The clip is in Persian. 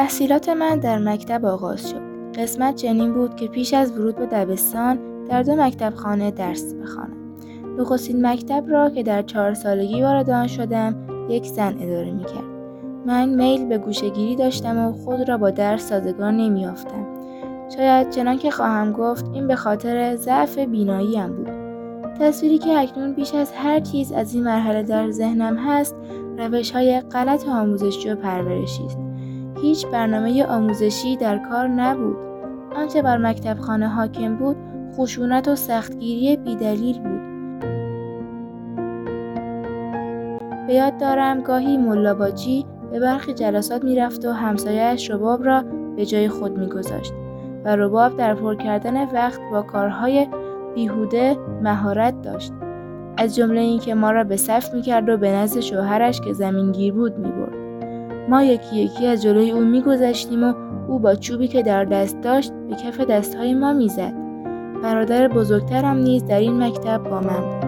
تحصیلات من در مکتب آغاز شد. قسمت چنین بود که پیش از ورود به دبستان در 2 مکتبخانه درس بخوانم. نخستین مکتب را که در 4 سالگی وارد آن شدم، یک زن اداره می‌کرد. من میل به گوشه‌گیری داشتم و خود را با درس سازگار نمی‌یافتم. شاید چنان که خواهم گفت این به خاطر ضعف بینایی‌ام بود. تصویری که اکنون بیش از هر چیز از این مرحله در ذهنم هست، روش‌های غلط آموزشی و پرورشی است. هیچ برنامه آموزشی در کار نبود. آنچه بر مکتبخانه حاکم بود، خشونت و سختگیری بی‌دلیل بود. به یاد دارم گاهی ملا باجی به برخی جلسات می‌رفت و همسایه‌اش رباب را به جای خود می‌گذاشت و رباب در پر کردن وقت با کارهای بیهوده مهارت داشت. از جمله این که ما را به صف می‌کرد و به نزد شوهرش که زمینگیر بود می‌برد. ما یکی یکی از جلوی او می‌گذشتیم و او با چوبی که در دست داشت به کف دست‌های ما می‌زد. برادر بزرگترم نیز در این مکتب با من بود.